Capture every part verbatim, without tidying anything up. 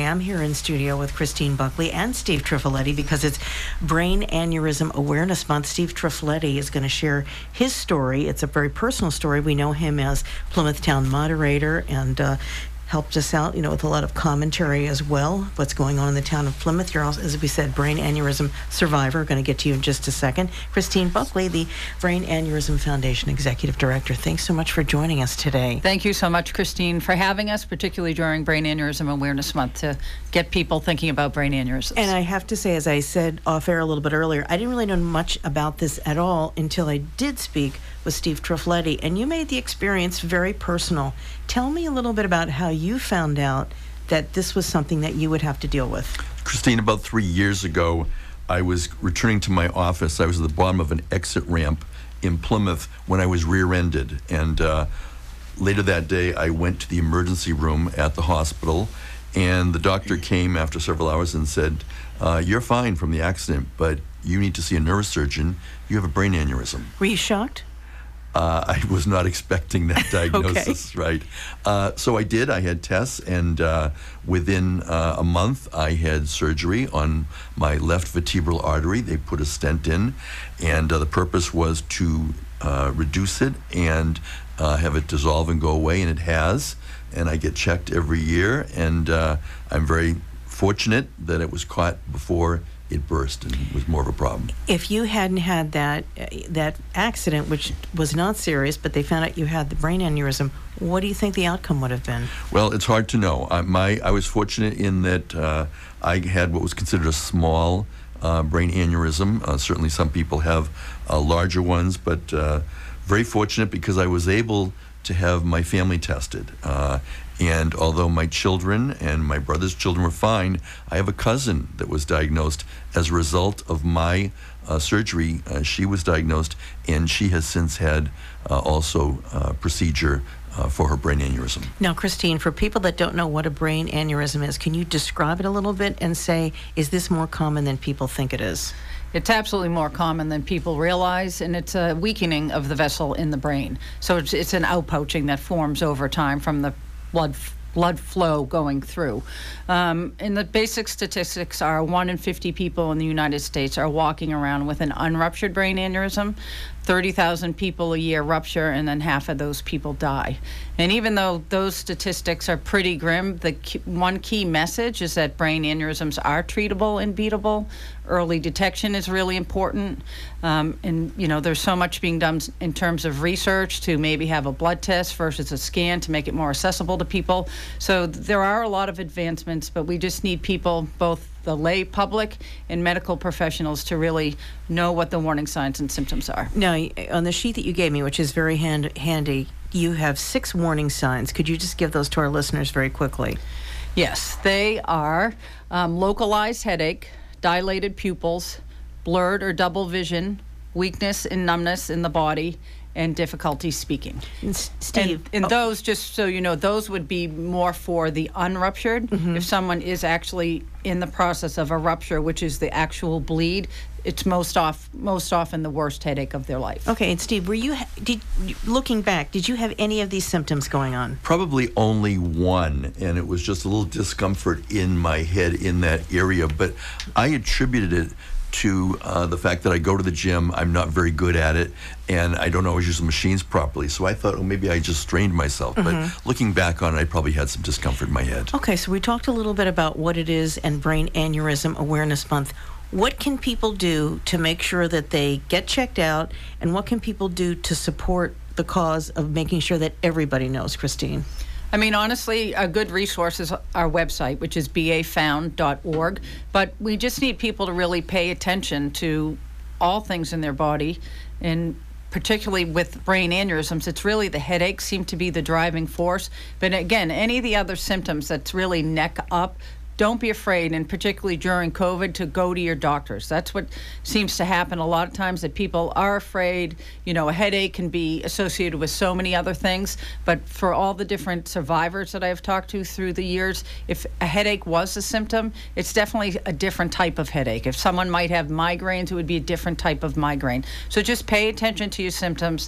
am here in studio with Christine Buckley and Steve Trifoletti because it's Brain Aneurysm Awareness Month. Steve Trifoletti is going to share his story. It's a very personal story. We know him as Plymouth Town moderator and uh, helped us out, you know, with a lot of commentary as well. What's going on in the town of Plymouth. You're also, as we said, brain aneurysm survivor. Going to get to you in just a second. Christine Buckley, the Brain Aneurysm Foundation Executive Director. Thanks so much for joining us today. Thank you so much, Christine, for having us, particularly during Brain Aneurysm Awareness Month, to get people thinking about brain aneurysms. And I have to say, as I said off air a little bit earlier, I didn't really know much about this at all until I did speak with Steve Trifoletti, and you made the experience very personal. Tell me a little bit about how you found out that this was something that you would have to deal with. Christine, about three years ago, I was returning to my office. I was at the bottom of an exit ramp in Plymouth when I was rear-ended, and uh, later that day I went to the emergency room at the hospital, and the doctor came after several hours and said, uh, you're fine from the accident, but you need to see a neurosurgeon. You have a brain aneurysm. Were you shocked? Uh, I was not expecting that diagnosis, okay. right? Uh, so I did. I had tests, and uh, within uh, a month, I had surgery on my left vertebral artery. They put a stent in, and uh, the purpose was to uh, reduce it and uh, have it dissolve and go away, and it has. And I get checked every year, and uh, I'm very fortunate that it was caught before it burst and was more of a problem. If you hadn't had that uh, that accident, which was not serious, but they found out you had the brain aneurysm, what do you think the outcome would have been? Well, it's hard to know. I, my, I was fortunate in that uh, I had what was considered a small uh, brain aneurysm. Uh, certainly some people have uh, larger ones, but uh, very fortunate because I was able to have my family tested. Uh, and although my children and my brother's children were fine, I have a cousin that was diagnosed as a result of my uh, surgery. Uh, she was diagnosed, and she has since had uh, also uh, procedure uh, for her brain aneurysm. Now, Christine, for people that don't know what a brain aneurysm is, can you describe it a little bit and say, is this more common than people think it is? It's absolutely more common than people realize, and it's a weakening of the vessel in the brain. So it's, it's an outpouching that forms over time from the blood blood flow going through. Um, and the basic statistics are one in fifty people in the United States are walking around with an unruptured brain aneurysm. thirty thousand people a year rupture, and then half of those people die. And even though those statistics are pretty grim, the key, one key message is that brain aneurysms are treatable and beatable. Early detection is really important. Um, and, you know, there's so much being done in terms of research to maybe have a blood test versus a scan to make it more accessible to people. So there are a lot of advancements, but we just need people, both the lay public and medical professionals, to really know what the warning signs and symptoms are. Now, on the sheet that you gave me, which is very hand, handy, you have six warning signs. Could you just give those to our listeners very quickly? Yes, they are um, localized headache, dilated pupils, blurred or double vision, weakness and numbness in the body, and difficulty speaking. And Steve, and, and oh. those, just so you know, those would be more for the unruptured. Mm-hmm. If someone is actually in the process of a rupture, which is the actual bleed, it's most off most often the worst headache of their life. Okay, and Steve, were you did looking back, did you have any of these symptoms going on? Probably only one, and it was just a little discomfort in my head in that area, but I attributed it to uh, the fact that I go to the gym, I'm not very good at it, and I don't always use the machines properly. So I thought, oh, maybe I just strained myself. Mm-hmm. But looking back on it, I probably had some discomfort in my head. Okay, so we talked a little bit about what it is and Brain Aneurysm Awareness Month. What can people do to make sure that they get checked out, and what can people do to support the cause of making sure that everybody knows, Christine? I mean, honestly, a good resource is our website, which is b a found dot org. But we just need people to really pay attention to all things in their body, and particularly with brain aneurysms, it's really the headaches seem to be the driving force. But again, any of the other symptoms that's really neck up, don't be afraid, and particularly during COVID, to go to your doctors. That's what seems to happen a lot of times, that people are afraid. You know, a headache can be associated with so many other things, but for all the different survivors that I've talked to through the years, if a headache was a symptom, it's definitely a different type of headache. If someone might have migraines, it would be a different type of migraine. So just pay attention to your symptoms.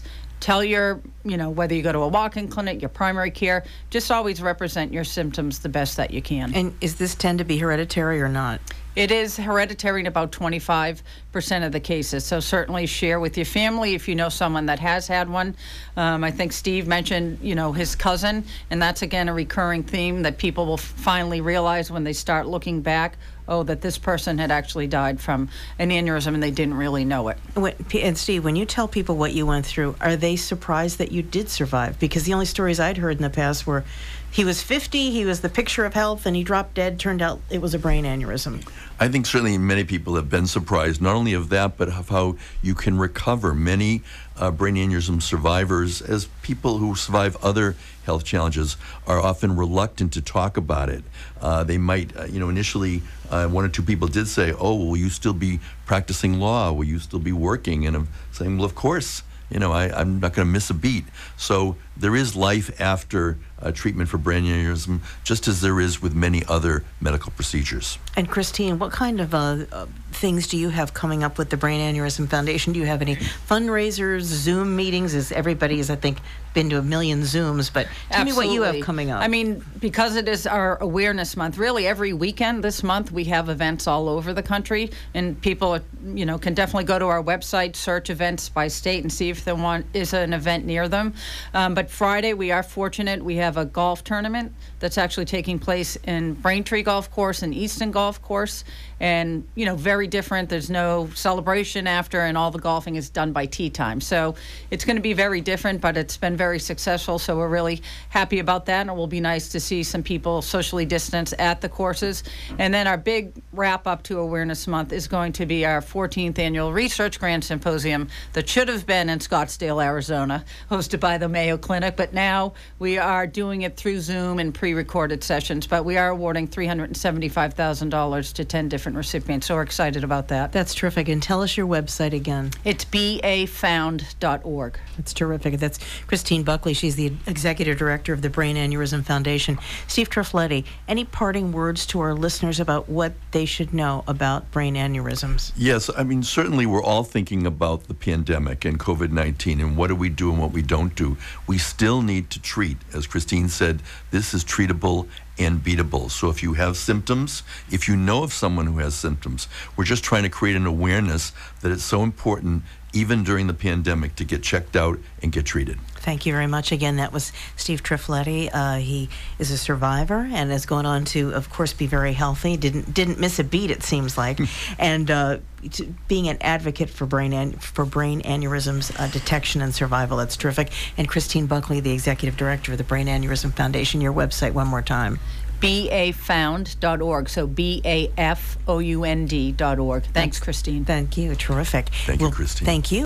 tell your, you know, whether you go to a walk-in clinic, your primary care, just always represent your symptoms the best that you can. And is this tend to be hereditary or not? It is hereditary in about twenty-five percent of the cases. So certainly share with your family if you know someone that has had one. Um, I think Steve mentioned, you know, his cousin, and that's again a recurring theme that people will finally realize when they start looking back, oh, that this person had actually died from an aneurysm and they didn't really know it. When, and Steve, when you tell people what you went through, are they surprised that you did survive? Because the only stories I'd heard in the past were he was fifty, he was the picture of health, and he dropped dead. Turned out it was a brain aneurysm. I think certainly many people have been surprised, not only of that, but of how you can recover. Many uh, brain aneurysm survivors, as people who survive other health challenges, are often reluctant to talk about it. Uh, they might, uh, you know, initially uh, one or two people did say, oh, will you still be practicing law? Will you still be working? And I'm saying, well, of course. You know, I, I'm not going to miss a beat. So there is life after uh, treatment for brain aneurysm, just as there is with many other medical procedures. And Christine, what kind of uh, uh, things do you have coming up with the Brain Aneurysm Foundation? Do you have any fundraisers, Zoom meetings? As everybody has, I think, been to a million Zooms, but tell Absolutely. me what you have coming up. I mean, because it is our awareness month, really every weekend this month we have events all over the country, and people, you know, can definitely go to our website, search events by state, and see if there one is an event near them. Um, but Friday we are fortunate. We have a golf tournament that's actually taking place in Braintree Golf Course and Easton Golf Course, and you know, very different. There's no celebration after, and all the golfing is done by tea time. So it's going to be very different, but it's been very successful. So we're really happy about that, and it will be nice to see some people socially distanced at the courses. And then our big wrap up to Awareness Month is going to be our fourteenth annual Research Grant Symposium that should have been in Scottsdale, Arizona, hosted by the Mayo Clinic, but now we are doing it through Zoom and pre-recorded sessions. But we are awarding three hundred seventy-five thousand dollars to ten different recipients, so we're excited about that. That's terrific. And tell us your website again. It's b a found dot org. That's terrific. That's Christine Buckley. She's the Executive Director of the Brain Aneurysm Foundation. Steve Trifletti, any parting words to our listeners about what they should know about brain aneurysms? Yes, I mean, certainly we're all thinking about the pandemic and COVID nineteen and what do we do and what we don't do. We still need to treat. As Christine said, this is treatable and beatable. So if you have symptoms, if you know of someone who has symptoms, we're just trying to create an awareness that it's so important, even during the pandemic, to get checked out and get treated. Thank you very much. Again, that was Steve Trifletti. Uh, he is a survivor and has gone on to, of course, be very healthy. Didn't didn't miss a beat, it seems like, and uh, to, being an advocate for brain an, for brain aneurysms uh, detection and survival. That's terrific. And Christine Buckley, the Executive Director of the Brain Aneurysm Foundation. Your website one more time. b a found dot org. So B A F O U N D dot org. Thanks, Christine. Thank you. Terrific. Thank you, Well, Christine. Thank you.